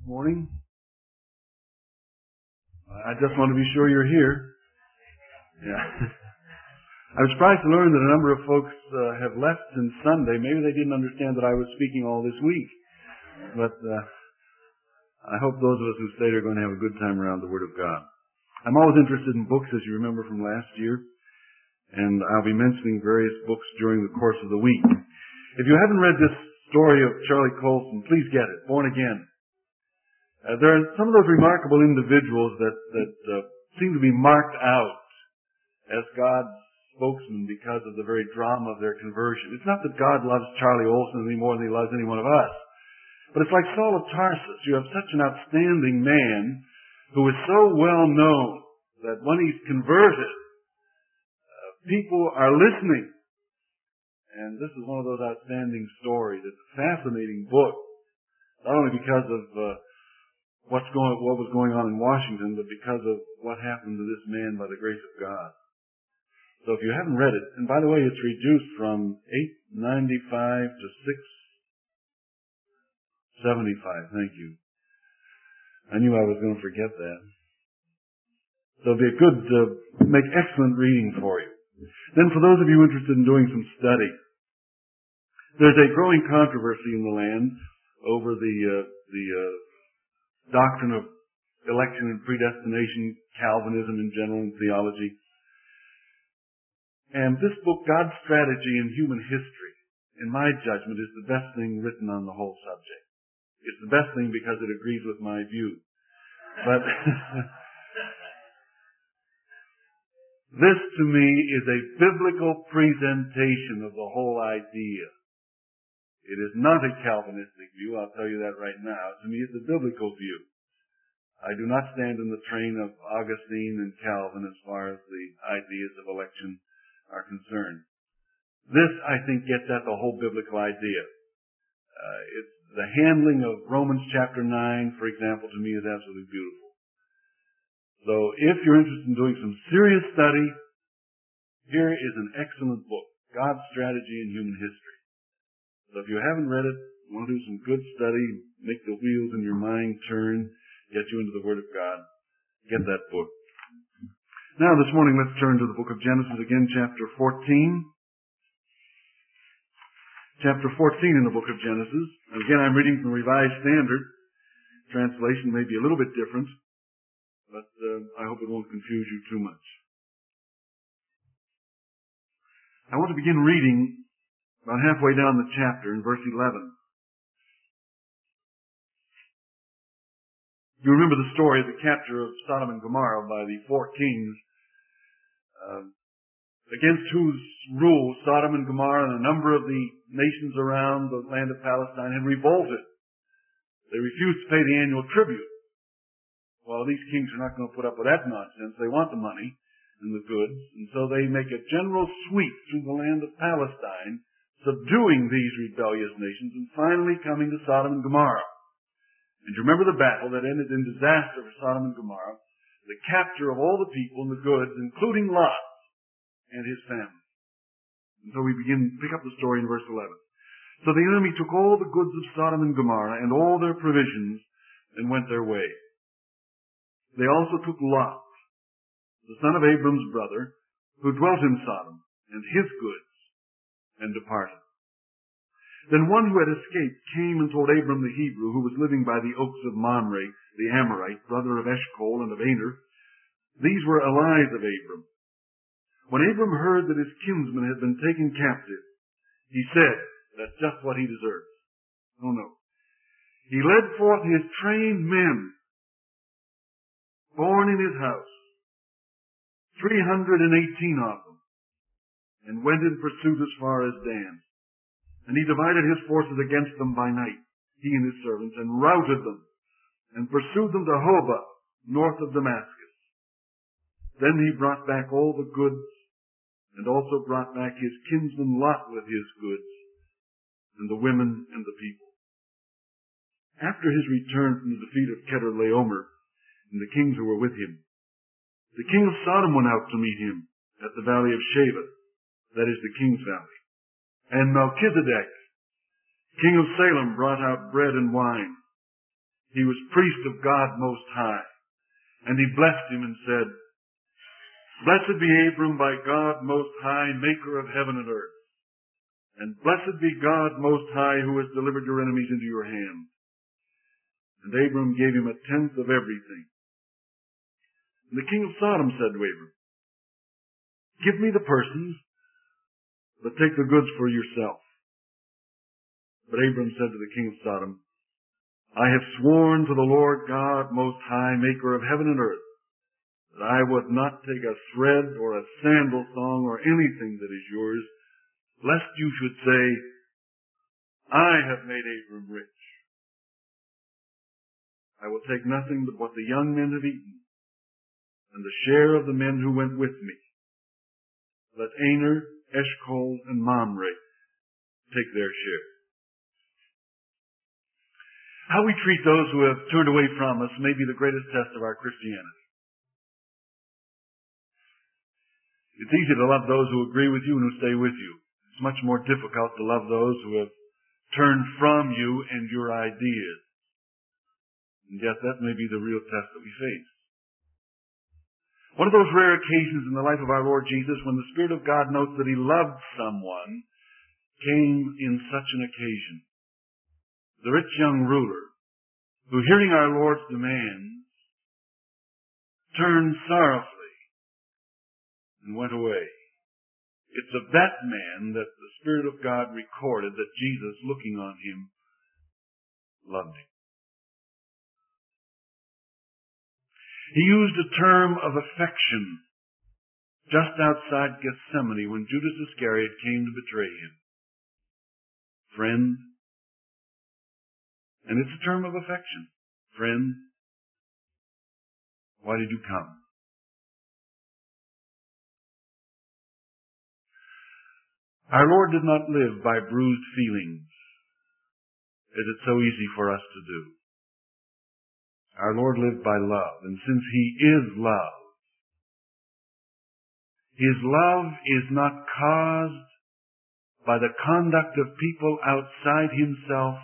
Morning. I just want to be sure you're here. Yeah. I was surprised to learn that a number of folks have left since Sunday. Maybe they didn't understand that I was speaking all this week. But I hope those of us who stayed are going to have a good time around the Word of God. I'm always interested in books, as you remember from last year. And I'll be mentioning various books during the course of the week. If you haven't read this story of Charlie Colson, please get it, Born Again. There are some of those remarkable individuals that seem to be marked out as God's spokesman because of the very drama of their conversion. It's not that God loves Charlie Olson any more than He loves any one of us. But it's like Saul of Tarsus. You have such an outstanding man who is so well known that when he's converted, people are listening. And this is one of those outstanding stories. It's a fascinating book, not only because of what was going on in Washington, but because of what happened to this man by the grace of God. So if you haven't read it, and by the way, it's reduced from $8.95 to $6.75. Thank you. I knew I was going to forget that. So it'll be a good, make excellent reading for you. Then for those of you interested in doing some study, there's a growing controversy in the land over the doctrine of election and predestination, Calvinism in general, and theology. And this book, God's Strategy in Human History, in my judgment, is the best thing written on the whole subject. It's the best thing because it agrees with my view. But this, to me, is a biblical presentation of the whole idea. It is not a Calvinistic view, I'll tell you that right now. To me, it's a biblical view. I do not stand in the train of Augustine and Calvin as far as the ideas of election are concerned. This, I think, gets at the whole biblical idea. It's the handling of Romans chapter 9, for example, to me is absolutely beautiful. So if you're interested in doing some serious study, here is an excellent book, God's Strategy in Human History. So if you haven't read it, want to do some good study, make the wheels in your mind turn, get you into the Word of God, get that book. Now this morning let's turn to the book of Genesis again, chapter 14. Chapter 14 in the book of Genesis. And again, I'm reading from the Revised Standard. Translation may be a little bit different, but I hope it won't confuse you too much. I want to begin reading about halfway down the chapter in verse 11. You remember the story of the capture of Sodom and Gomorrah by the four kings, against whose rule Sodom and Gomorrah and a number of the nations around the land of Palestine had revolted. They refused to pay the annual tribute. Well, these kings are not going to put up with that nonsense. They want the money and the goods, and so they make a general sweep through the land of Palestine, subduing these rebellious nations and finally coming to Sodom and Gomorrah. And you remember the battle that ended in disaster for Sodom and Gomorrah, the capture of all the people and the goods, including Lot and his family. And so we pick up the story in verse 11. So the enemy took all the goods of Sodom and Gomorrah and all their provisions and went their way. They also took Lot, the son of Abram's brother, who dwelt in Sodom, and his goods, and departed. Then one who had escaped came and told Abram the Hebrew, who was living by the oaks of Mamre, the Amorite, brother of Eshcol and of Aner. These were allies of Abram. When Abram heard that his kinsman had been taken captive, he said, that's just what he deserves. Oh no. He led forth his trained men, born in his house, 318 of them, and went in pursuit as far as Dan. And he divided his forces against them by night, he and his servants, and routed them, and pursued them to Hobah, north of Damascus. Then he brought back all the goods, and also brought back his kinsman Lot with his goods, and the women and the people. After his return from the defeat of Kedorlaomer, and the kings who were with him, the king of Sodom went out to meet him at the valley of Shaveh, that is the king's valley. And Melchizedek, king of Salem, brought out bread and wine. He was priest of God Most High. And he blessed him and said, "Blessed be Abram by God Most High, maker of heaven and earth. And blessed be God Most High, who has delivered your enemies into your hand." And Abram gave him a tenth of everything. And the king of Sodom said to Abram, "Give me the persons, but take the goods for yourself." But Abram said to the king of Sodom, "I have sworn to the Lord God Most High, maker of heaven and earth, that I would not take a thread or a sandal thong or anything that is yours, lest you should say, 'I have made Abram rich.' I will take nothing but what the young men have eaten, and the share of the men who went with me. Let Aner, Eshcol, and Mamre take their share." How we treat those who have turned away from us may be the greatest test of our Christianity. It's easy to love those who agree with you and who stay with you. It's much more difficult to love those who have turned from you and your ideas. And yet that may be the real test that we face. One of those rare occasions in the life of our Lord Jesus when the Spirit of God notes that He loved someone came in such an occasion. The rich young ruler, who hearing our Lord's demands, turned sorrowfully and went away. It's of that man that the Spirit of God recorded that Jesus, looking on him, loved him. He used a term of affection just outside Gethsemane when Judas Iscariot came to betray him. Friend. And it's a term of affection. Friend, why did you come? Our Lord did not live by bruised feelings, as it's so easy for us to do. Our Lord lived by love, and since He is love, His love is not caused by the conduct of people outside Himself,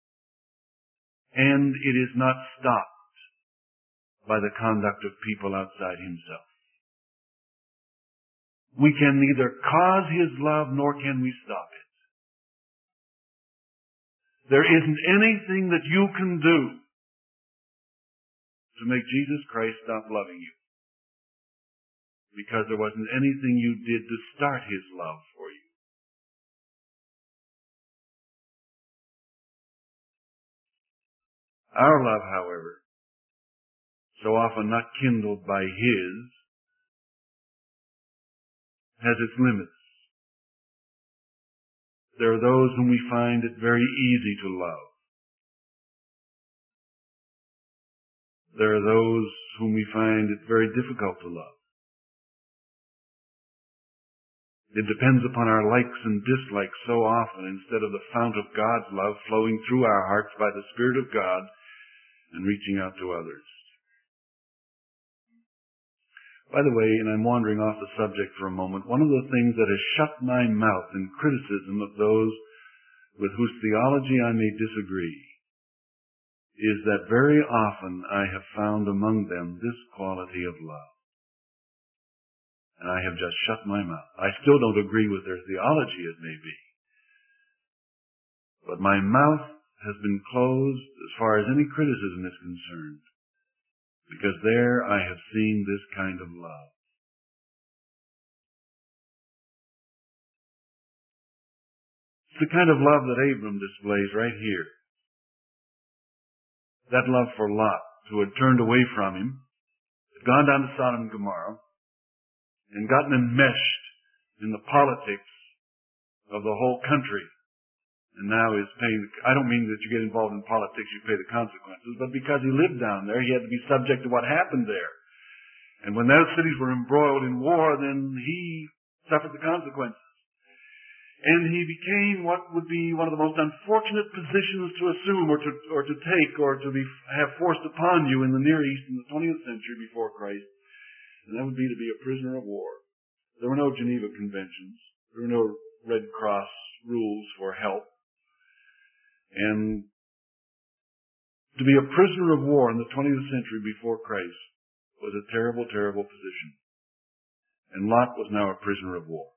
and it is not stopped by the conduct of people outside Himself. We can neither cause His love nor can we stop it. There isn't anything that you can do to make Jesus Christ stop loving you, because there wasn't anything you did to start His love for you. Our love, however, so often not kindled by His, has its limits. There are those whom we find it very easy to love. There are those whom we find it very difficult to love. It depends upon our likes and dislikes so often instead of the fount of God's love flowing through our hearts by the Spirit of God and reaching out to others. By the way, and I'm wandering off the subject for a moment, one of the things that has shut my mouth in criticism of those with whose theology I may disagree is that very often I have found among them this quality of love. And I have just shut my mouth. I still don't agree with their theology, it may be. But my mouth has been closed as far as any criticism is concerned, because there I have seen this kind of love. It's the kind of love that Abram displays right here. That love for Lot, who had turned away from him, had gone down to Sodom and Gomorrah, and gotten enmeshed in the politics of the whole country. And now is paying, I don't mean that you get involved in politics, you pay the consequences, but because he lived down there, he had to be subject to what happened there. And when those cities were embroiled in war, then he suffered the consequences. And he became what would be one of the most unfortunate positions to assume or to take or to have forced upon you in the Near East in the 20th century before Christ. And that would be to be a prisoner of war. There were no Geneva Conventions. There were no Red Cross rules for help. And To be a prisoner of war in the 20th century before Christ was a terrible, terrible position. And Lot was now a prisoner of war.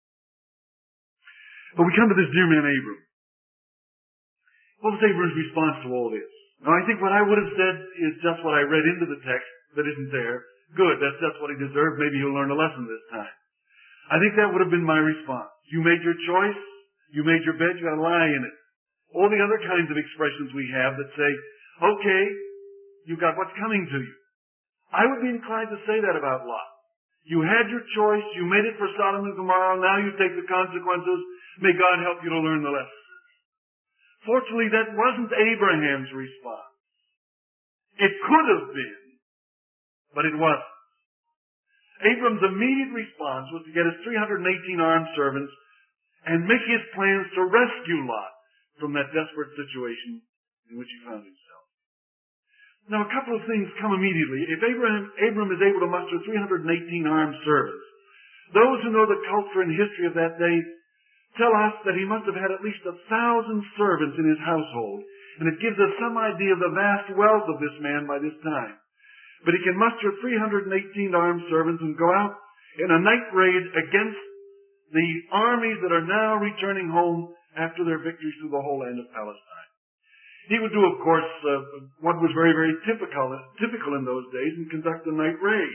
But we come to this dear man Abram. What was Abram's response to all this? Now, I think what I would have said is just what I read into the text that isn't there. Good, that's just what he deserved. Maybe he'll learn a lesson this time. I think that would have been my response. You made your choice. You made your bed. You got to lie in it. All the other kinds of expressions we have that say, okay, you got what's coming to you. I would be inclined to say that about Lot. You had your choice. You made it for Sodom and Gomorrah. Now you take the consequences. May God help you to learn the lesson. Fortunately, that wasn't Abraham's response. It could have been, but it wasn't. Abram's immediate response was to get his 318 armed servants and make his plans to rescue Lot from that desperate situation in which he found himself. Now, a couple of things come immediately. If Abram is able to muster 318 armed servants, those who know the culture and history of that day tell us that he must have had at least 1,000 servants in his household. And it gives us some idea of the vast wealth of this man by this time. But he can muster 318 armed servants and go out in a night raid against the armies that are now returning home after their victories through the whole land of Palestine. He would do, of course, what was very, very typical in those days and conduct a night raid.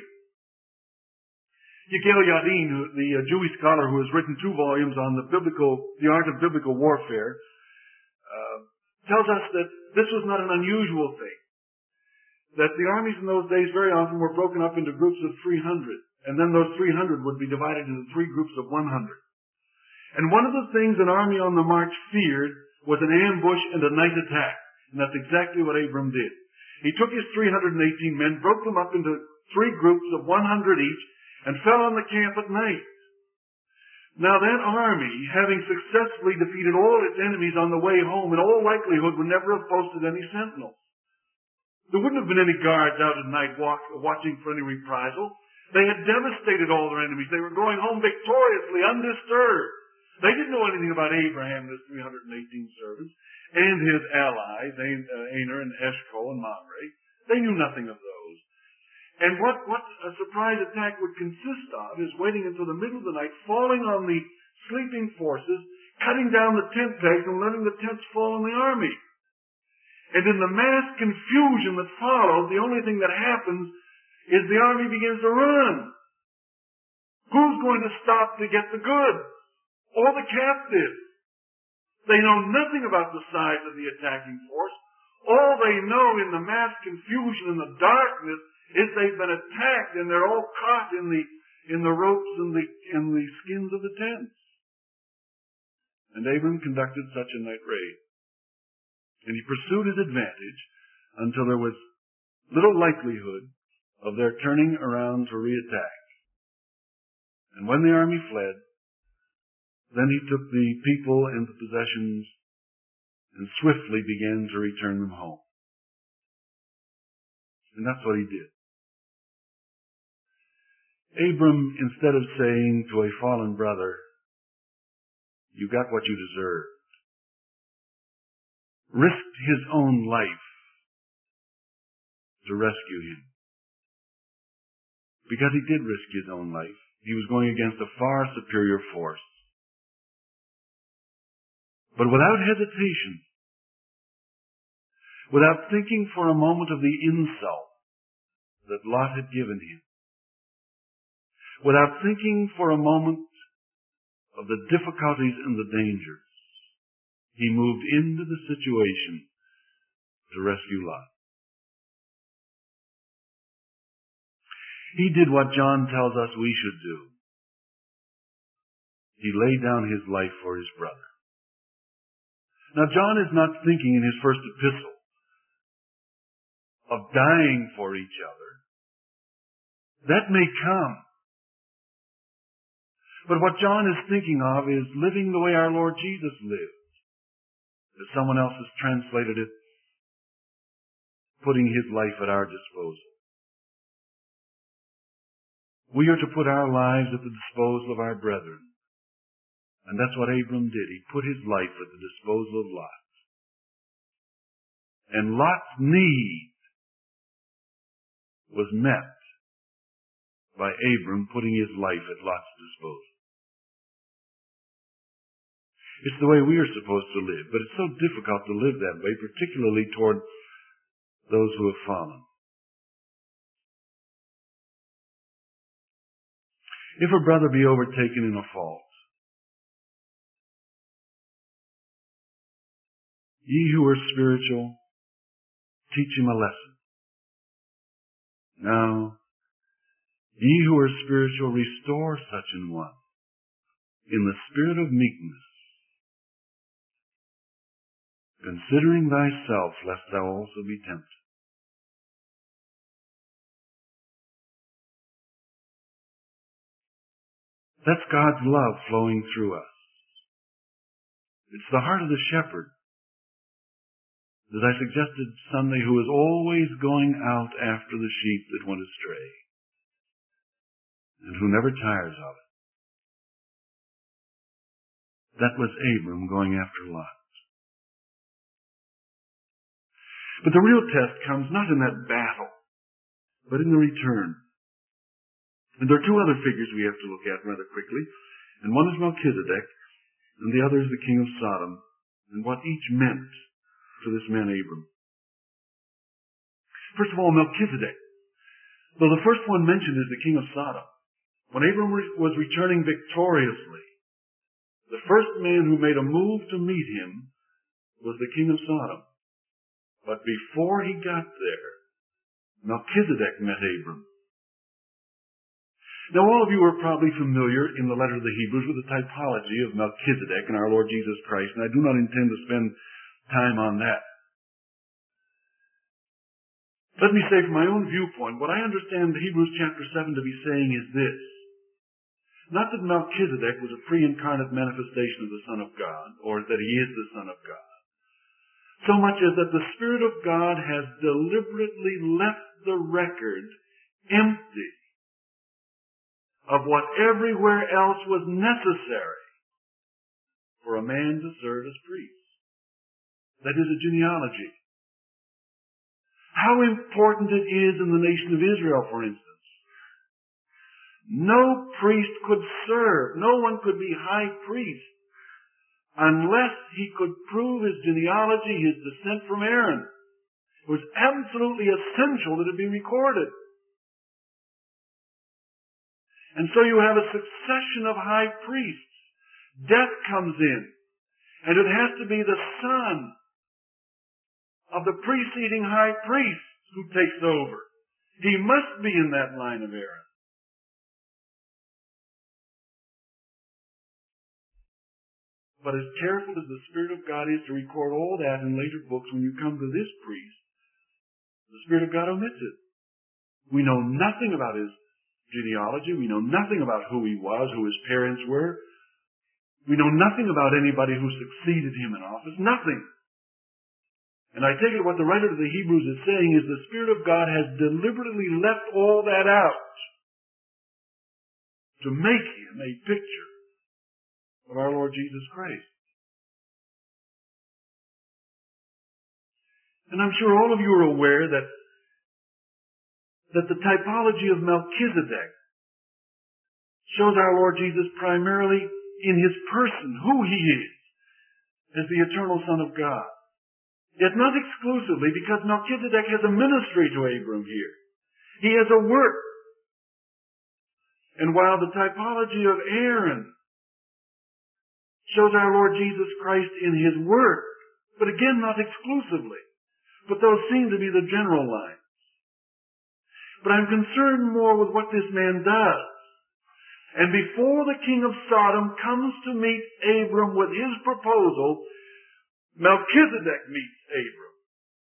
Yigael Yadin, the Jewish scholar who has written 2 volumes on the art of biblical warfare, tells us that this was not an unusual thing. That the armies in those days very often were broken up into groups of 300, and then those 300 would be divided into 3 groups of 100. And one of the things an army on the march feared was an ambush and a night attack. And that's exactly what Abram did. He took his 318 men, broke them up into 3 groups of 100 each, and fell on the camp at night. Now that army, having successfully defeated all its enemies on the way home, in all likelihood would never have posted any sentinels. There wouldn't have been any guards out at night watching for any reprisal. They had devastated all their enemies. They were going home victoriously, undisturbed. They didn't know anything about Abraham and his 318 servants, and his allies, Aner and Eshcol and Mamre. They knew nothing of those. And what a surprise attack would consist of is waiting until the middle of the night, falling on the sleeping forces, cutting down the tent pegs and letting the tents fall on the army. And in the mass confusion that followed, the only thing that happens is the army begins to run. Who's going to stop to get the goods? All the captives. They know nothing about the size of the attacking force. All they know in the mass confusion and the darkness is they've been attacked and they're all caught in the ropes and the skins of the tents. And Abram conducted such a night raid. And he pursued his advantage until there was little likelihood of their turning around to reattack. And when the army fled, then he took the people and the possessions and swiftly began to return them home. And that's what he did. Abram, instead of saying to a fallen brother, "You got what you deserved," risked his own life to rescue him. Because he did risk his own life. He was going against a far superior force. But without hesitation, without thinking for a moment of the insult that Lot had given him, without thinking for a moment of the difficulties and the dangers, he moved into the situation to rescue Lot. He did what John tells us we should do. He laid down his life for his brother. Now, John is not thinking in his first epistle of dying for each other. That may come. But what John is thinking of is living the way our Lord Jesus lived. As someone else has translated it, putting his life at our disposal. We are to put our lives at the disposal of our brethren. And that's what Abram did. He put his life at the disposal of Lot. And Lot's need was met by Abram putting his life at Lot's disposal. It's the way we are supposed to live, but it's so difficult to live that way, particularly toward those who have fallen. If a brother be overtaken in a fault, ye who are spiritual, teach him a lesson. Now, ye who are spiritual, restore such an one in the spirit of meekness, considering thyself, lest thou also be tempted. That's God's love flowing through us. It's the heart of the shepherd, as I suggested Sunday, who is always going out after the sheep that went astray, and who never tires of it. That was Abram going after Lot. But the real test comes not in that battle, but in the return. And there are two other figures we have to look at rather quickly. And one is Melchizedek, and the other is the king of Sodom, and what each meant to this man Abram. First of all, Melchizedek. Though the first one mentioned is the king of Sodom. When Abram was returning victoriously, the first man who made a move to meet him was the king of Sodom. But before he got there, Melchizedek met Abram. Now, all of you are probably familiar in the letter to the Hebrews with the typology of Melchizedek and our Lord Jesus Christ, and I do not intend to spend time on that. Let me say from my own viewpoint, what I understand Hebrews chapter 7 to be saying is this. Not that Melchizedek was a pre-incarnate manifestation of the Son of God, or that he is the Son of God, so much as that the Spirit of God has deliberately left the record empty of what everywhere else was necessary for a man to serve as priest. That is a genealogy. How important it is in the nation of Israel, for instance. No priest could serve, no one could be high priest unless he could prove his genealogy, his descent from Aaron. It was absolutely essential that it be recorded. And so you have a succession of high priests. Death comes in, and it has to be the son of the preceding high priest who takes over. He must be in that line of Aaron. But as careful as the Spirit of God is to record all that in later books, when you come to this priest, the Spirit of God omits it. We know nothing about his genealogy. We know nothing about who he was, who his parents were. We know nothing about anybody who succeeded him in office. Nothing. And I take it what the writer of the Hebrews is saying is the Spirit of God has deliberately left all that out to make him a picture of our Lord Jesus Christ. And I'm sure all of you are aware that the typology of Melchizedek shows our Lord Jesus primarily in his person, who he is, as the eternal Son of God. Yet not exclusively, because Melchizedek has a ministry to Abram here. He has a work. And while the typology of Aaron shows our Lord Jesus Christ in his work, but again not exclusively, but those seem to be the general lines. But I'm concerned more with what this man does. And before the king of Sodom comes to meet Abram with his proposal, Melchizedek meets Abram.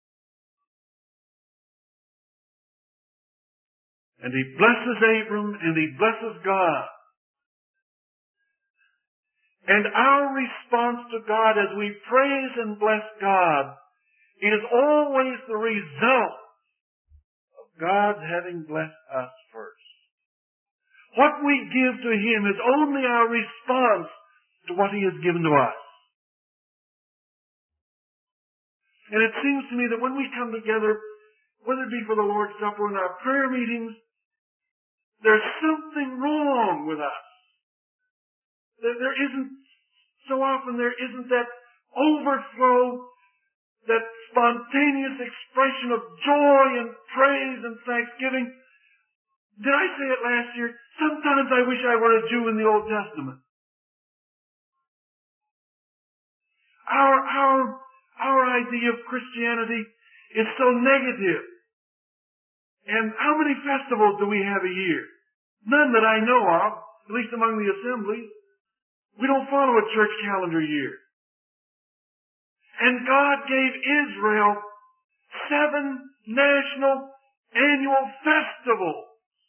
And he blesses Abram and he blesses God. And our response to God as we praise and bless God is always the result of God having blessed us first. What we give to him is only our response to what he has given to us. And it seems to me that when we come together, whether it be for the Lord's Supper or in our prayer meetings, there's something wrong with us. There isn't, so often there isn't that overflow, that spontaneous expression of joy and praise and thanksgiving. Did I say it last year? Sometimes I wish I were a Jew in the Old Testament. Our idea of Christianity is so negative. And how many festivals do we have a year? None that I know of, at least among the assemblies. We don't follow a church calendar year. And God gave Israel 7 national annual festivals.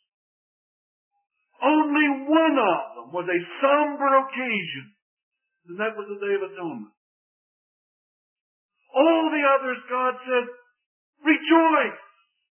Only one of them was a somber occasion, and that was the Day of Atonement. All the others, God said, rejoice.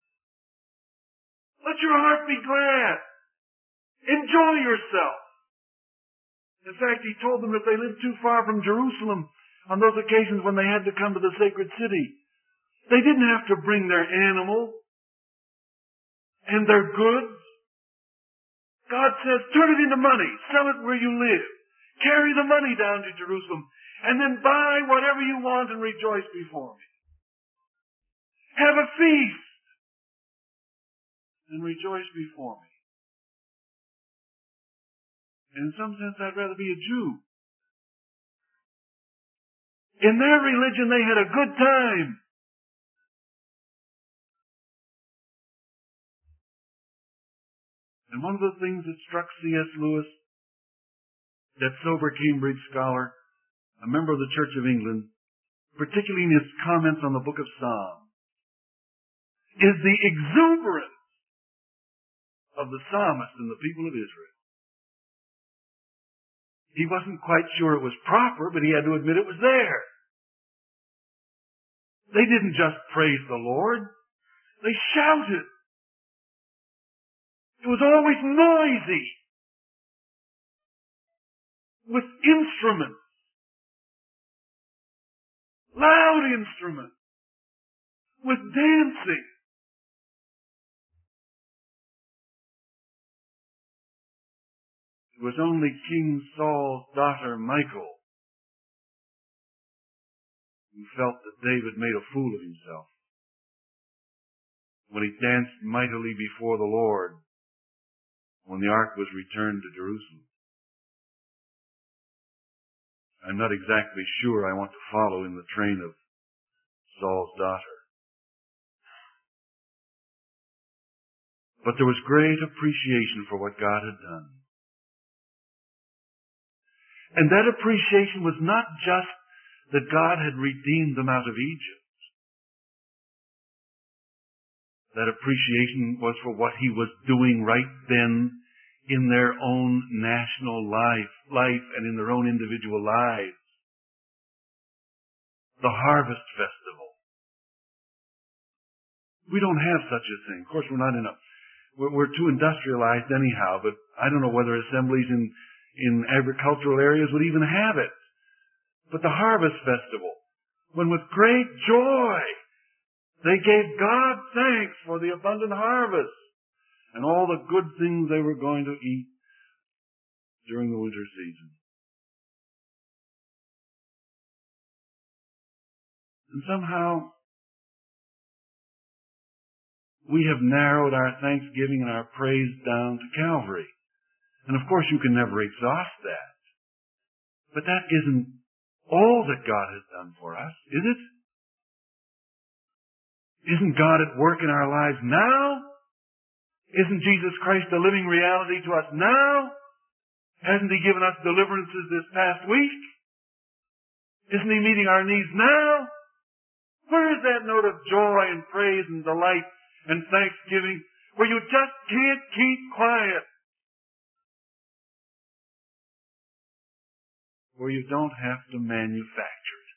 Let your heart be glad. Enjoy yourself. In fact, He told them if they lived too far from Jerusalem on those occasions when they had to come to the sacred city, they didn't have to bring their animal and their goods. God says, turn it into money. Sell it where you live. Carry the money down to Jerusalem. And then buy whatever you want and rejoice before me. Have a feast. And rejoice before me. And in some sense, I'd rather be a Jew. In their religion, they had a good time. And one of the things that struck C.S. Lewis, that sober Cambridge scholar, a member of the Church of England, particularly in his comments on the book of Psalms, is the exuberance of the psalmist and the people of Israel. He wasn't quite sure it was proper, but he had to admit it was there. They didn't just praise the Lord. They shouted. It was always noisy, with instruments, loud instruments, with dancing. It was only King Saul's daughter, Michal, who felt that David made a fool of himself when he danced mightily before the Lord when the ark was returned to Jerusalem. I'm not exactly sure I want to follow in the train of Saul's daughter. But there was great appreciation for what God had done. And that appreciation was not just that God had redeemed them out of Egypt. That appreciation was for what He was doing right then in their own national life and in their own individual lives. The harvest festival. We don't have such a thing. Of course, we're too industrialized anyhow, but I don't know whether assemblies in agricultural areas would even have it. But the harvest festival, when with great joy they gave God thanks for the abundant harvest and all the good things they were going to eat during the winter season. And somehow we have narrowed our thanksgiving and our praise down to Calvary. And of course you can never exhaust that. But that isn't all that God has done for us, is it? Isn't God at work in our lives now? Isn't Jesus Christ a living reality to us now? Hasn't He given us deliverances this past week? Isn't He meeting our needs now? Where is that note of joy and praise and delight and thanksgiving where you just can't keep quiet? Where you don't have to manufacture it.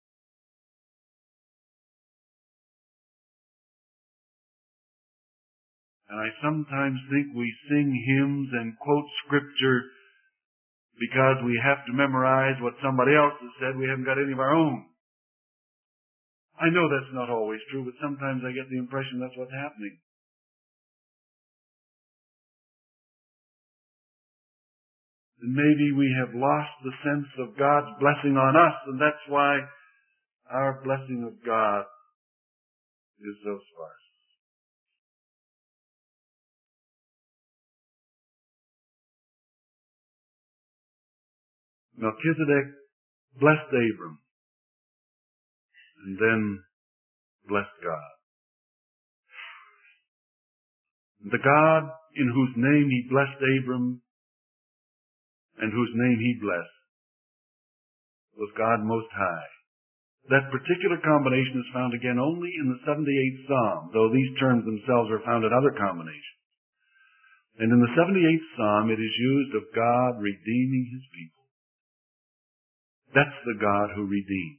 And I sometimes think we sing hymns and quote Scripture because we have to memorize what somebody else has said. We haven't got any of our own. I know that's not always true, but sometimes I get the impression that's what's happening. And maybe we have lost the sense of God's blessing on us, and that's why our blessing of God is so sparse. Melchizedek blessed Abram and then blessed God. The God in whose name he blessed Abram and whose name he blessed was God Most High. That particular combination is found again only in the 78th Psalm, though these terms themselves are found in other combinations. And in the 78th Psalm, it is used of God redeeming his people. That's the God who redeemed.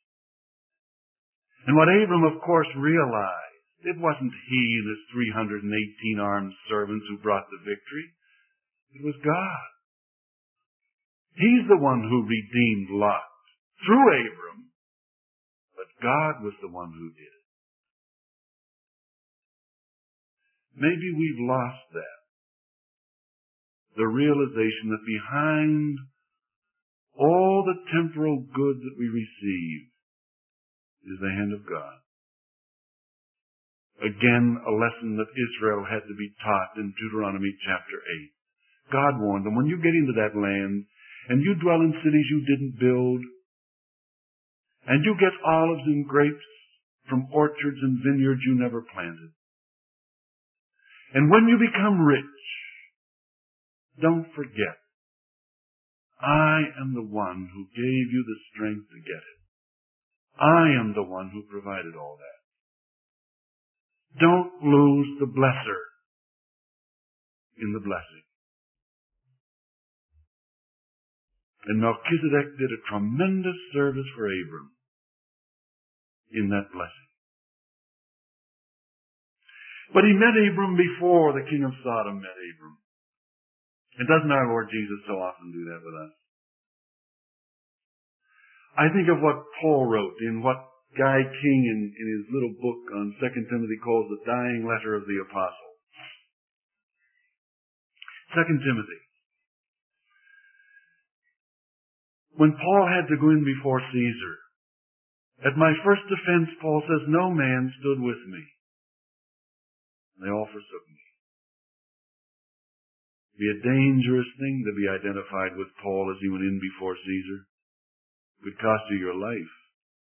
And what Abram, of course, realized, it wasn't he and his 318 armed servants who brought the victory. It was God. He's the one who redeemed Lot through Abram, but God was the one who did it. Maybe we've lost that. The realization that behind all the temporal good that we receive is the hand of God. Again, a lesson that Israel had to be taught in Deuteronomy chapter 8. God warned them, when you get into that land, and you dwell in cities you didn't build, and you get olives and grapes from orchards and vineyards you never planted, and when you become rich, don't forget, I am the one who gave you the strength to get it. I am the one who provided all that. Don't lose the blesser in the blessing. And Melchizedek did a tremendous service for Abram in that blessing. But he met Abram before the king of Sodom met Abram. And doesn't our Lord Jesus so often do that with us? I think of what Paul wrote in what Guy King in his little book on 2 Timothy calls the dying letter of the apostle. 2 Timothy. When Paul had to go in before Caesar, at my first defense, Paul says, no man stood with me. They all forsook me. It'd be a dangerous thing to be identified with Paul as he went in before Caesar. It would cost you your life.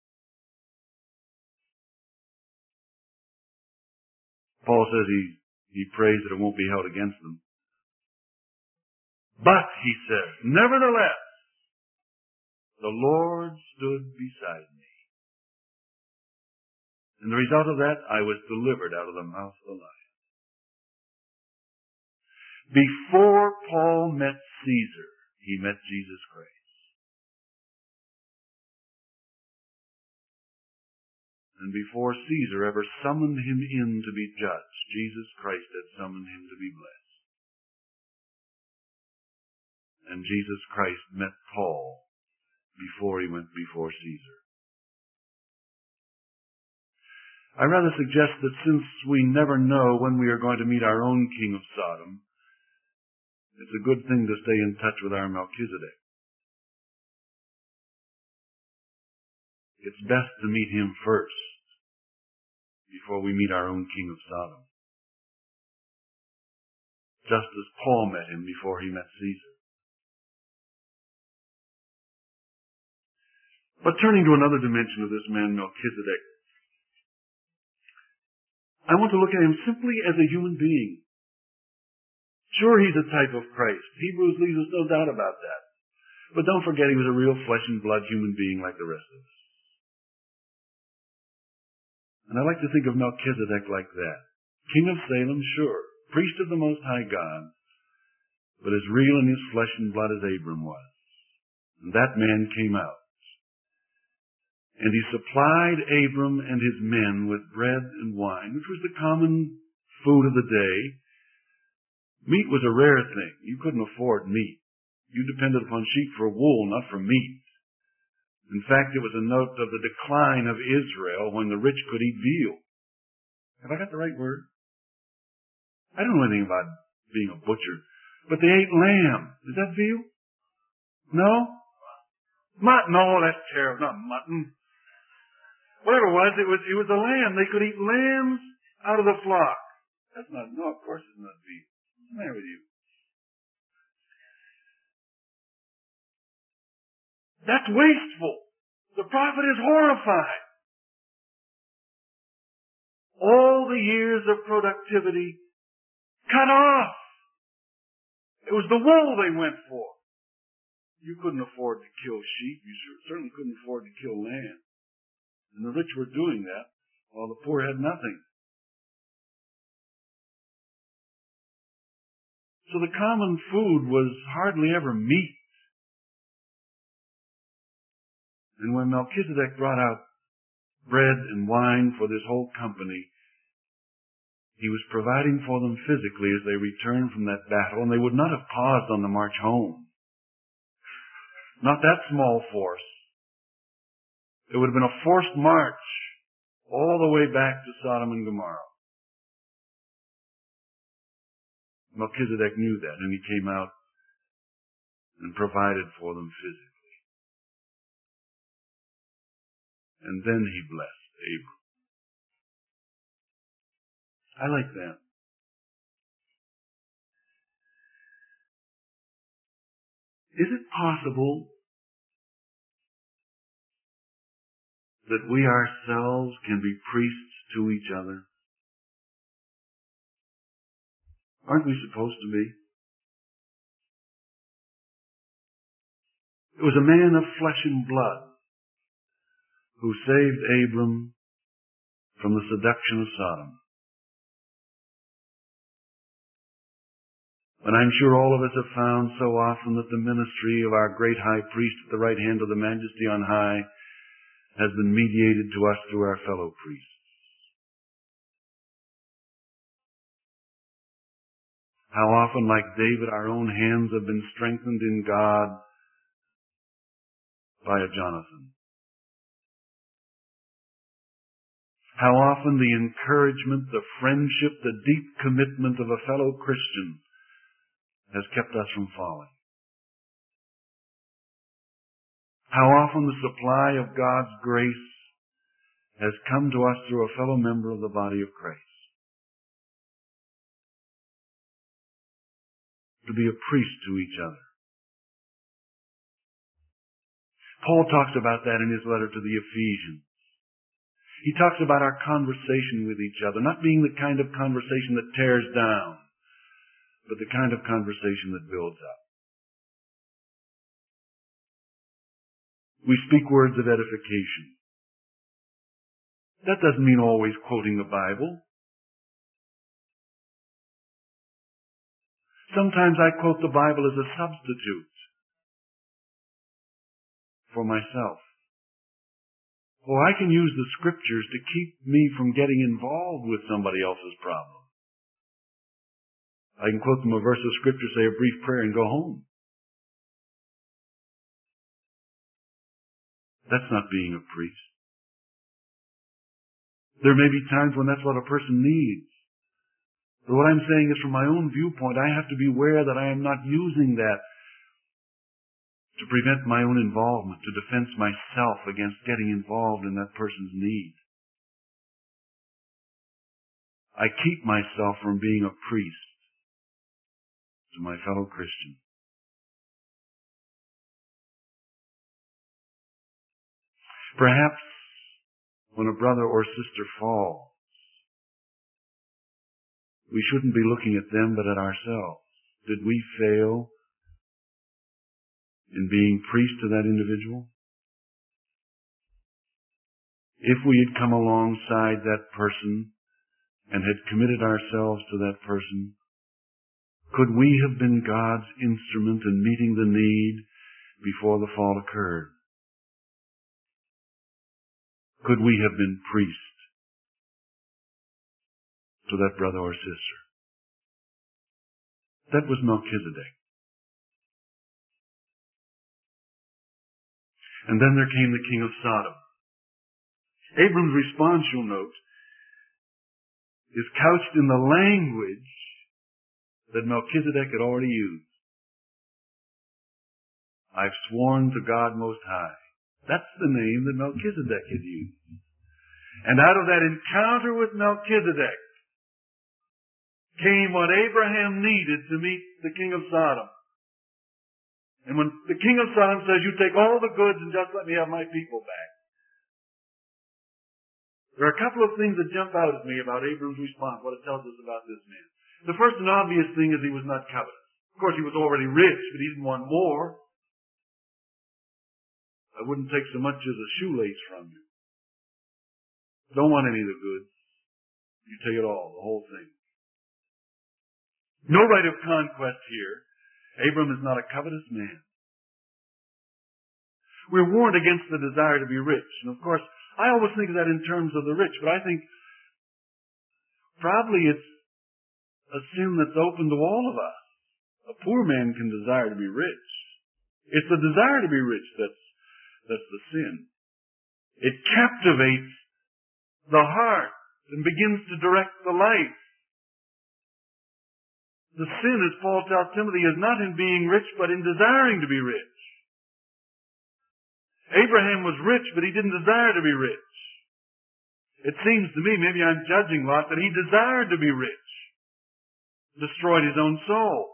Paul says he prays that it won't be held against them. But, he says, nevertheless, the Lord stood beside me. And the result of that, I was delivered out of the mouth of the lion. Before Paul met Caesar, he met Jesus Christ. And before Caesar ever summoned him in to be judged, Jesus Christ had summoned him to be blessed. And Jesus Christ met Paul before he went before Caesar. I rather suggest that since we never know when we are going to meet our own king of Sodom, it's a good thing to stay in touch with our Melchizedek. It's best to meet him first before we meet our own king of Sodom. Just as Paul met him before he met Caesar. But turning to another dimension of this man Melchizedek, I want to look at him simply as a human being. Sure, he's a type of Christ. Hebrews leaves us no doubt about that. But don't forget he was a real flesh and blood human being like the rest of us. And I like to think of Melchizedek like that. King of Salem, sure. Priest of the Most High God. But as real in his flesh and blood as Abram was. And that man came out. And he supplied Abram and his men with bread and wine, which was the common food of the day. Meat was a rare thing. You couldn't afford meat. You depended upon sheep for wool, not for meat. In fact, it was a note of the decline of Israel when the rich could eat veal. Have I got the right word? I don't know anything about being a butcher, but they ate lamb. Is that veal? No? Mutton. No, that's terrible. Not mutton. Whatever it was a lamb. They could eat lambs out of the flock. That's not, no, of course it's not veal. What's the matter with you? That's wasteful. The prophet is horrified. All the years of productivity cut off. It was the wool they went for. You couldn't afford to kill sheep. You certainly couldn't afford to kill lamb. And the rich were doing that while the poor had nothing. So the common food was hardly ever meat. And when Melchizedek brought out bread and wine for this whole company, he was providing for them physically as they returned from that battle, and they would not have paused on the march home. Not that small force. It would have been a forced march all the way back to Sodom and Gomorrah. Melchizedek knew that, and he came out and provided for them physically. And then he blessed Abram. I like that. Is it possible that we ourselves can be priests to each other? Aren't we supposed to be? It was a man of flesh and blood who saved Abram from the seduction of Sodom. And I'm sure all of us have found so often that the ministry of our great high priest at the right hand of the Majesty on high has been mediated to us through our fellow priests. How often, like David, our own hands have been strengthened in God by a Jonathan. How often the encouragement, the friendship, the deep commitment of a fellow Christian has kept us from falling. How often the supply of God's grace has come to us through a fellow member of the body of Christ. To be a priest to each other. Paul talks about that in his letter to the Ephesians. He talks about our conversation with each other, not being the kind of conversation that tears down, but the kind of conversation that builds up. We speak words of edification. That doesn't mean always quoting the Bible. Sometimes I quote the Bible as a substitute for myself. Or I can use the scriptures to keep me from getting involved with somebody else's problem. I can quote them a verse of scripture, say a brief prayer, and go home. That's not being a priest. There may be times when that's what a person needs. But what I'm saying is, from my own viewpoint, I have to be aware that I am not using that to prevent my own involvement, to defense myself against getting involved in that person's need. I keep myself from being a priest to my fellow Christian. Perhaps when a brother or sister falls, we shouldn't be looking at them but at ourselves. Did we fail in being priest to that individual? If we had come alongside that person and had committed ourselves to that person, could we have been God's instrument in meeting the need before the fall occurred? Could we have been priest to that brother or sister? That was Melchizedek. And then there came the king of Sodom. Abram's response, you'll note, is couched in the language that Melchizedek had already used. I've sworn to God Most High. That's the name that Melchizedek had used. And out of that encounter with Melchizedek came what Abraham needed to meet the king of Sodom. And when the king of Sodom says, you take all the goods and just let me have my people back, there are a couple of things that jump out at me about Abram's response, what it tells us about this man. The first and obvious thing is he was not covetous. Of course, he was already rich, but he didn't want more. I wouldn't take so much as a shoelace from you. Don't want any of the goods. You take it all, the whole thing. No right of conquest here. Abram is not a covetous man. We're warned against the desire to be rich. And of course, I always think of that in terms of the rich, but I think probably it's a sin that's open to all of us. A poor man can desire to be rich. It's the desire to be rich that's the sin. It captivates the heart and begins to direct the life. The sin, as Paul tells Timothy, is not in being rich, but in desiring to be rich. Abraham was rich, but he didn't desire to be rich. It seems to me, maybe I'm judging Lot, that he desired to be rich. Destroyed his own soul.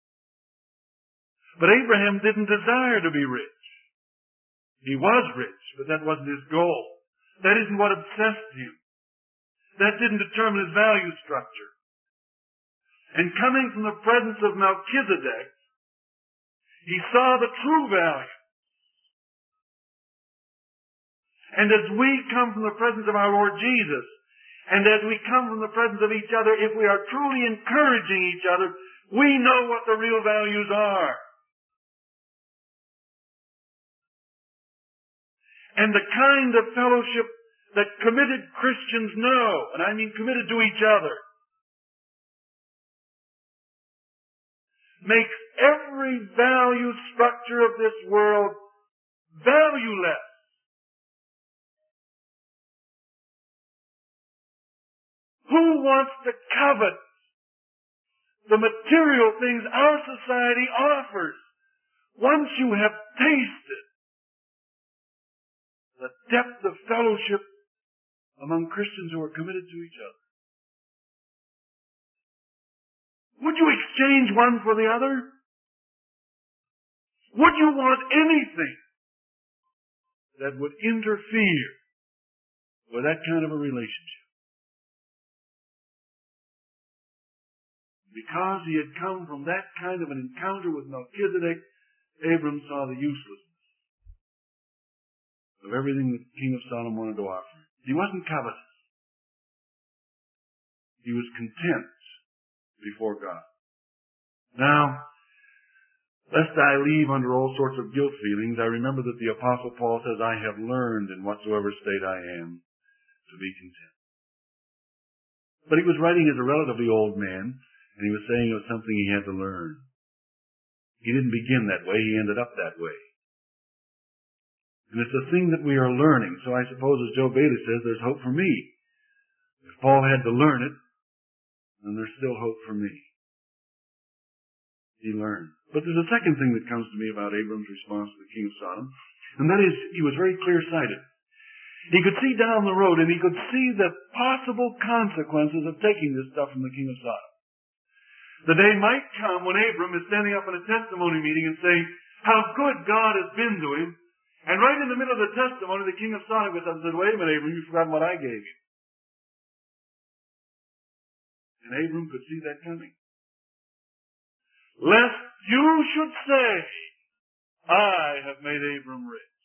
But Abraham didn't desire to be rich. He was rich, but that wasn't his goal. That isn't what obsessed him. That didn't determine his value structure. And coming from the presence of Melchizedek, he saw the true value. And as we come from the presence of our Lord Jesus, and as we come from the presence of each other, if we are truly encouraging each other, we know what the real values are. And the kind of fellowship that committed Christians know, and I mean committed to each other, makes every value structure of this world valueless. Who wants to covet the material things our society offers? Once you have tasted the depth of fellowship among Christians who are committed to each other, would you exchange one for the other? Would you want anything that would interfere with that kind of a relationship? Because he had come from that kind of an encounter with Melchizedek, Abram saw the uselessness of everything the king of Sodom wanted to offer. He wasn't covetous. He was content before God. Now, lest I leave under all sorts of guilt feelings, I remember that the Apostle Paul says, I have learned in whatsoever state I am to be content. But he was writing as a relatively old man, and he was saying it was something he had to learn. He didn't begin that way, he ended up that way. And it's a thing that we are learning. So I suppose, as Joe Bailey says, there's hope for me. If Paul had to learn it, then there's still hope for me. He learned. But there's a second thing that comes to me about Abram's response to the king of Sodom, and that is he was very clear-sighted. He could see down the road, and he could see the possible consequences of taking this stuff from the king of Sodom. The day might come when Abram is standing up in a testimony meeting and saying how good God has been to him. And right in the middle of the testimony, the king of Sodom goes up and said, wait a minute, Abram, you've forgotten what I gave you. And Abram could see that coming. Lest you should say, I have made Abram rich.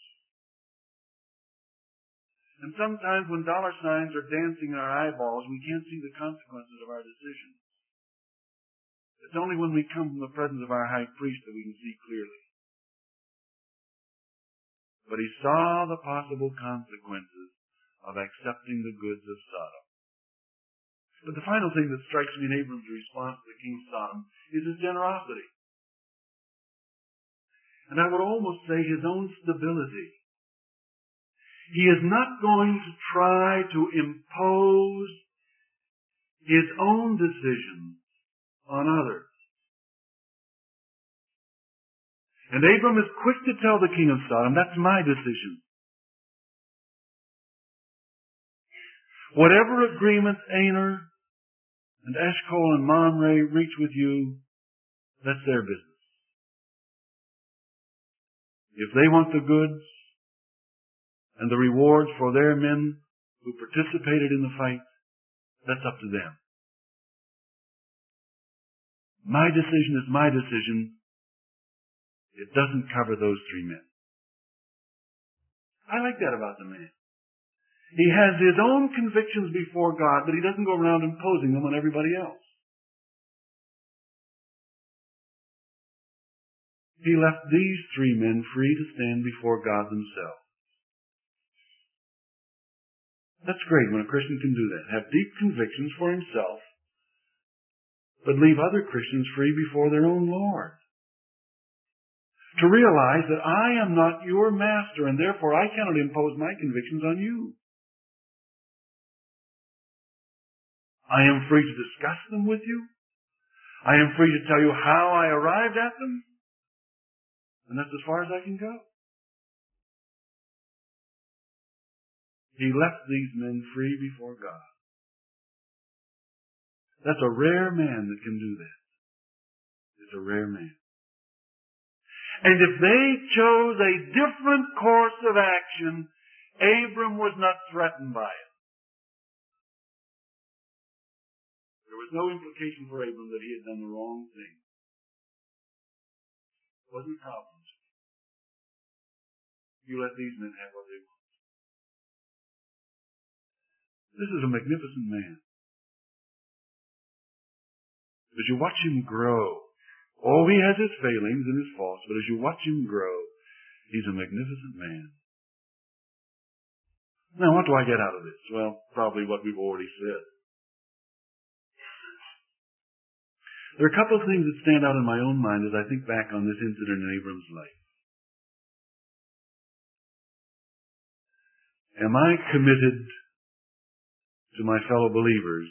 And sometimes when dollar signs are dancing in our eyeballs, we can't see the consequences of our decisions. It's only when we come from the presence of our high priest that we can see clearly. But he saw the possible consequences of accepting the goods of Sodom. But the final thing that strikes me in Abram's response to the king of Sodom is his generosity. And I would almost say his own stability. He is not going to try to impose his own decisions on others. And Abram is quick to tell the king of Sodom, that's my decision. Whatever agreements Aner and Eshcol and Mamre reach with you, that's their business. If they want the goods and the rewards for their men who participated in the fight, that's up to them. My decision is my decision. It doesn't cover those three men. I like that about the man. He has his own convictions before God, but he doesn't go around imposing them on everybody else. He left these three men free to stand before God themselves. That's great when a Christian can do that. Have deep convictions for himself, but leave other Christians free before their own Lord. To realize that I am not your master, and therefore I cannot impose my convictions on you. I am free to discuss them with you. I am free to tell you how I arrived at them. And that's as far as I can go. He left these men free before God. That's a rare man that can do that. It's a rare man. And if they chose a different course of action, Abram was not threatened by it. There was no implication for Abram that he had done the wrong thing. It wasn't problems. You let these men have what they want. This is a magnificent man. As you watch him grow, he has his failings and his faults, but as you watch him grow, he's a magnificent man. Now, what do I get out of this? Well, probably what we've already said. There are a couple of things that stand out in my own mind as I think back on this incident in Abram's life. Am I committed to my fellow believers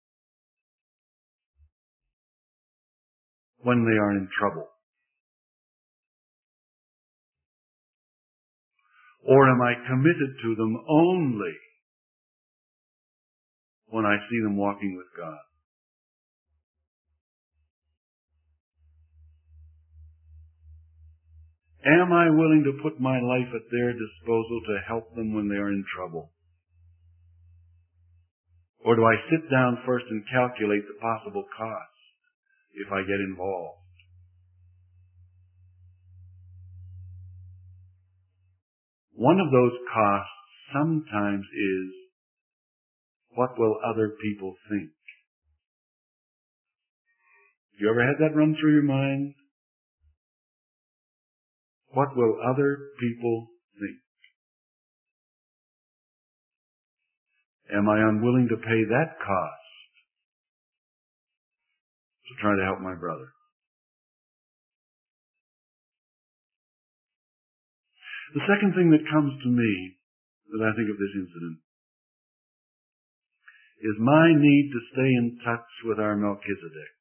when they are in trouble? Or am I committed to them only when I see them walking with God? Am I willing to put my life at their disposal to help them when they are in trouble? Or do I sit down first and calculate the possible costs if I get involved? One of those costs sometimes is, what will other people think? You ever had that run through your mind? What will other people think? Am I unwilling to pay that cost to try to help my brother? The second thing that comes to me as I think of this incident is my need to stay in touch with our Melchizedek.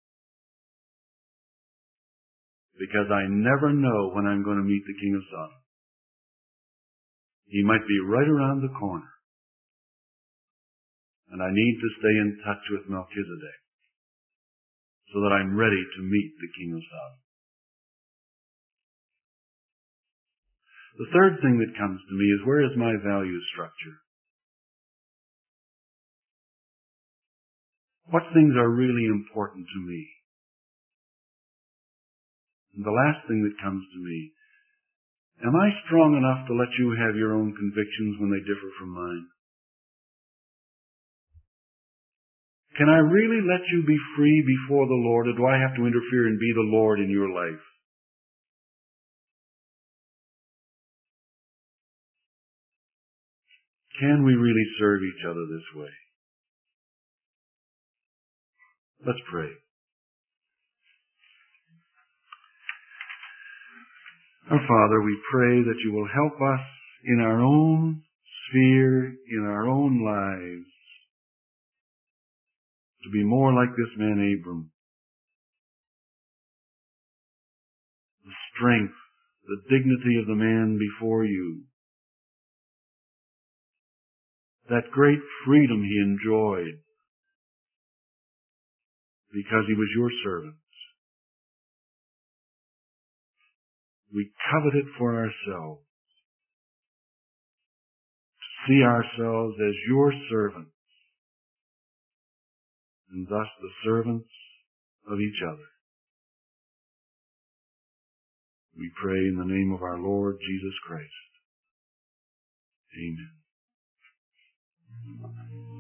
Because I never know when I'm going to meet the king of Sodom. He might be right around the corner. And I need to stay in touch with Melchizedek so that I'm ready to meet the king of Sodom. The third thing that comes to me is, where is my value structure? What things are really important to me? And the last thing that comes to me, am I strong enough to let you have your own convictions when they differ from mine? Can I really let you be free before the Lord, or do I have to interfere and be the Lord in your life? Can we really serve each other this way? Let's pray. Our Father, we pray that you will help us in our own sphere in our own lives to be more like this man Abram. The strength, the dignity of the man before you. That great freedom he enjoyed because he was your servant. We covet it for ourselves. To see ourselves as your servants, and thus the servants of each other. We pray in the name of our Lord Jesus Christ. Amen.